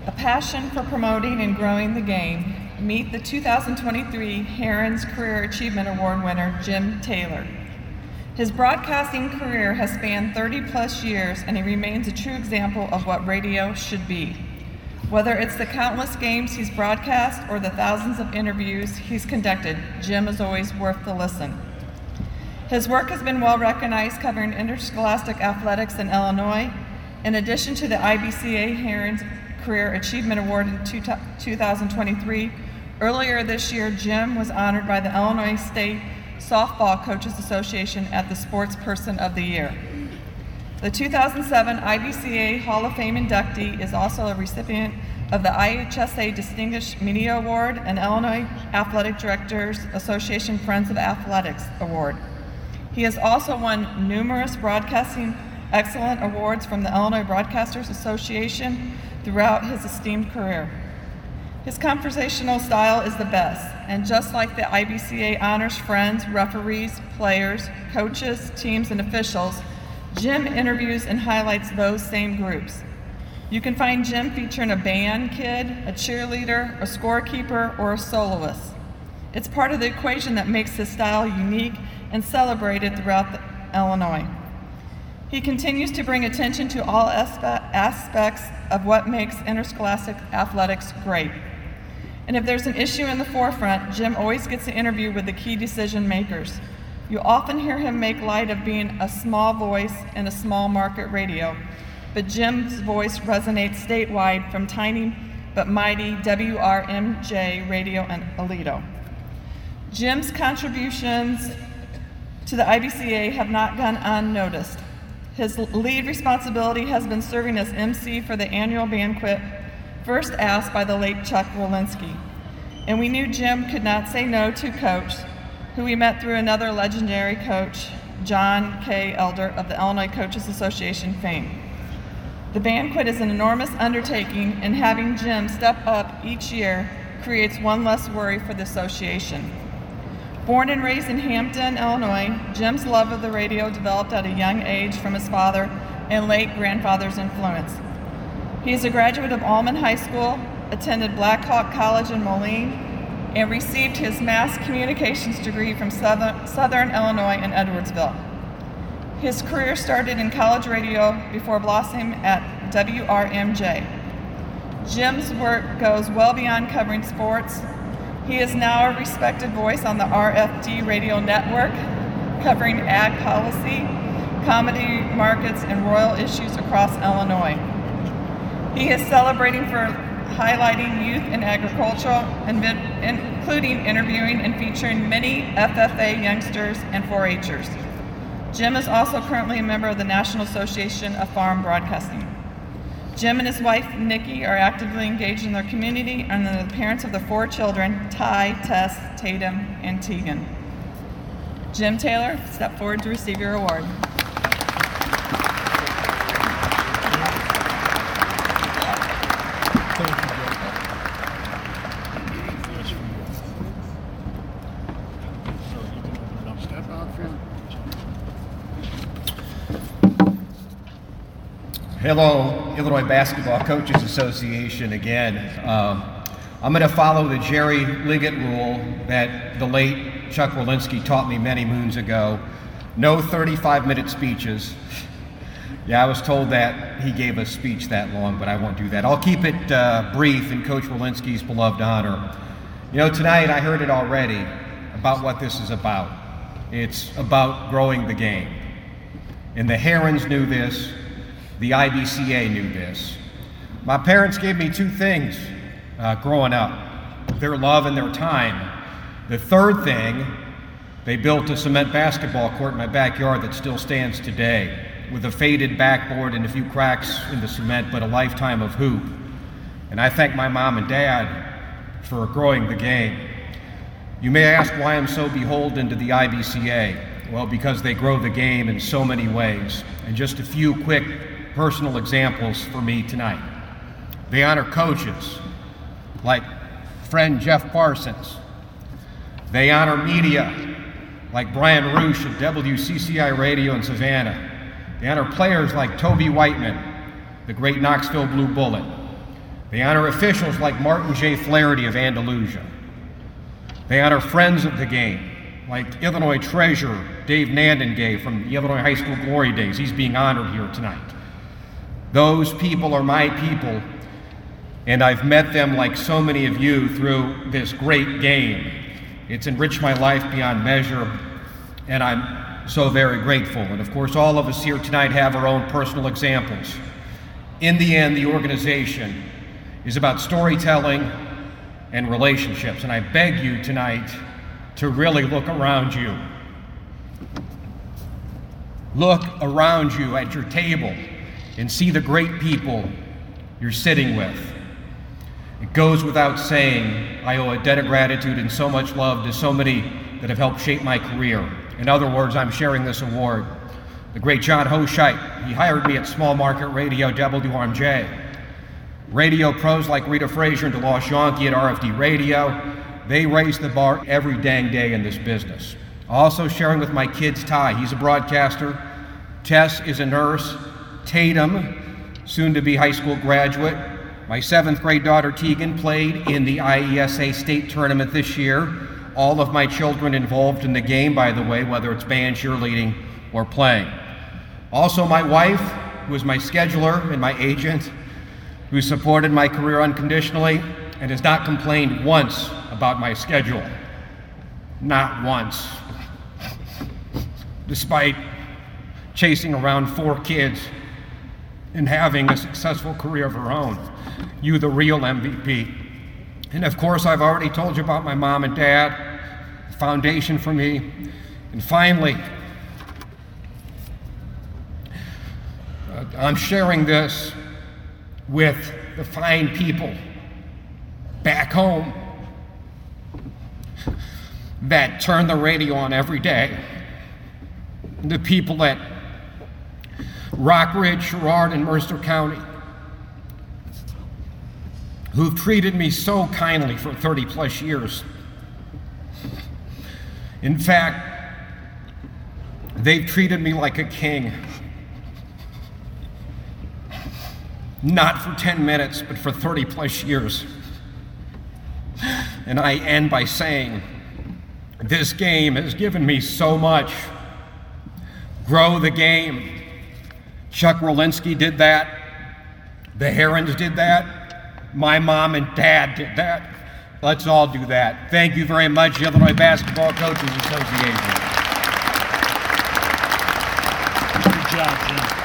A passion for promoting and growing the game. Meet the 2023 Herons Career Achievement Award winner, Jim Taylor. His broadcasting career has spanned 30-plus years, and he remains a true example of what radio should be. Whether it's the countless games he's broadcast or the thousands of interviews he's conducted, Jim is always worth the listen. His work has been well recognized, covering interscholastic athletics in Illinois. In addition to the IBCA Herons Career Achievement Award in 2023, earlier this year, Jim was honored by the Illinois State Softball Coaches Association at the Sports Person of the Year. The 2007 IBCA Hall of Fame inductee is also a recipient of the IHSA Distinguished Media Award and Illinois Athletic Directors Association Friends of Athletics Award. He has also won numerous broadcasting excellent awards from the Illinois Broadcasters Association throughout his esteemed career. His conversational style is the best, and just like the IBCA honors friends, referees, players, coaches, teams, and officials, Jim interviews and highlights those same groups. You can find Jim featuring a band kid, a cheerleader, a scorekeeper, or a soloist. It's part of the equation that makes his style unique and celebrated throughout Illinois. He continues to bring attention to all aspects of what makes interscholastic athletics great. And if there's an issue in the forefront, Jim always gets an interview with the key decision makers. You often hear him make light of being a small voice in a small market radio, but Jim's voice resonates statewide from tiny but mighty WRMJ Radio in Aledo. Jim's contributions to the IBCA have not gone unnoticed. His lead responsibility has been serving as MC for the annual banquet, first asked by the late Chuck Wolinski. And we knew Jim could not say no to Coach, who we met through another legendary coach, John K. Elder of the Illinois Coaches Association fame. The banquet is an enormous undertaking, and having Jim step up each year creates one less worry for the association. Born and raised in Hampton, Illinois, Jim's love of the radio developed at a young age from his father and late grandfather's influence. He is a graduate of Allman High School, attended Black Hawk College in Moline, and received his mass communications degree from Southern Illinois in Edwardsville. His career started in college radio before blossoming at WRMJ. Jim's work goes well beyond covering sports. He is now a respected voice on the RFD radio network, covering ag policy, comedy markets, and royal issues across Illinois. He is celebrating for highlighting youth in agriculture, including interviewing and featuring many FFA youngsters and 4-Hers. Jim is also currently a member of the National Association of Farm Broadcasting. Jim and his wife, Nikki, are actively engaged in their community and are the parents of their 4 children, Ty, Tess, Tatum, and Tegan. Jim Taylor, step forward to receive your award. Hello, Illinois Basketball Coaches Association again. I'm going to follow the Jerry Liggett rule that the late Chuck Wolinski taught me many moons ago. No 35-minute speeches. Yeah, I was told that he gave a speech that long, but I won't do that. I'll keep it brief in Coach Wolinski's beloved honor. You know, tonight I heard it already about what this is about. It's about growing the game. And the Herons knew this. The IBCA knew this. My parents gave me 2 things growing up, their love and their time. The third thing, they built a cement basketball court in my backyard that still stands today, with a faded backboard and a few cracks in the cement, but a lifetime of hoop. And I thank my mom and dad for growing the game. You may ask why I'm so beholden to the IBCA. Well, because they grow the game in so many ways. And just a few quick personal examples for me tonight. They honor coaches like friend Jeff Parsons. They honor media like Brian Roosh at WCCI Radio in Savannah. They honor players like Toby Whiteman, the great Knoxville Blue Bullet. They honor officials like Martin J. Flaherty of Andalusia. They honor friends of the game, like Illinois Treasurer Dave Nandengay from the Illinois High School Glory Days. He's being honored here tonight. Those people are my people, and I've met them like so many of you through this great game. It's enriched my life beyond measure, and I'm so very grateful. And of course, all of us here tonight have our own personal examples. In the end, the organization is about storytelling and relationships, and I beg you tonight to really look around you. Look around you at your table and see the great people you're sitting with. It goes without saying, I owe a debt of gratitude and so much love to so many that have helped shape my career. In other words, I'm sharing this award. The great John Hoshite, he hired me at small market radio WRMJ. Radio pros like Rita Frazier and DeLoss Yonke at RFD Radio, they raise the bar every dang day in this business. Also sharing with my kids, Ty, he's a broadcaster. Tess is a nurse. Tatum, soon to be high school graduate. My 7th grade daughter, Tegan, played in the IESA state tournament this year. All of my children involved in the game, by the way, whether it's band, cheerleading, or playing. Also my wife, who is my scheduler and my agent, who supported my career unconditionally and has not complained once about my schedule. Not once. Despite chasing around 4 kids and having a successful career of her own. You, the real MVP. And of course, I've already told you about my mom and dad, the foundation for me. And finally, I'm sharing this with the fine people back home that turn the radio on every day. The people at Rockridge, Sherrard, and Mercer County who've treated me so kindly for 30 plus years. In fact, they've treated me like a king. Not for 10 minutes, but for 30 plus years. And I end by saying, this game has given me so much. Grow the game. Chuck Rolinski did that. The Herons did that. My mom and dad did that. Let's all do that. Thank you very much, Illinois Basketball Coaches Association. Good job, Jim.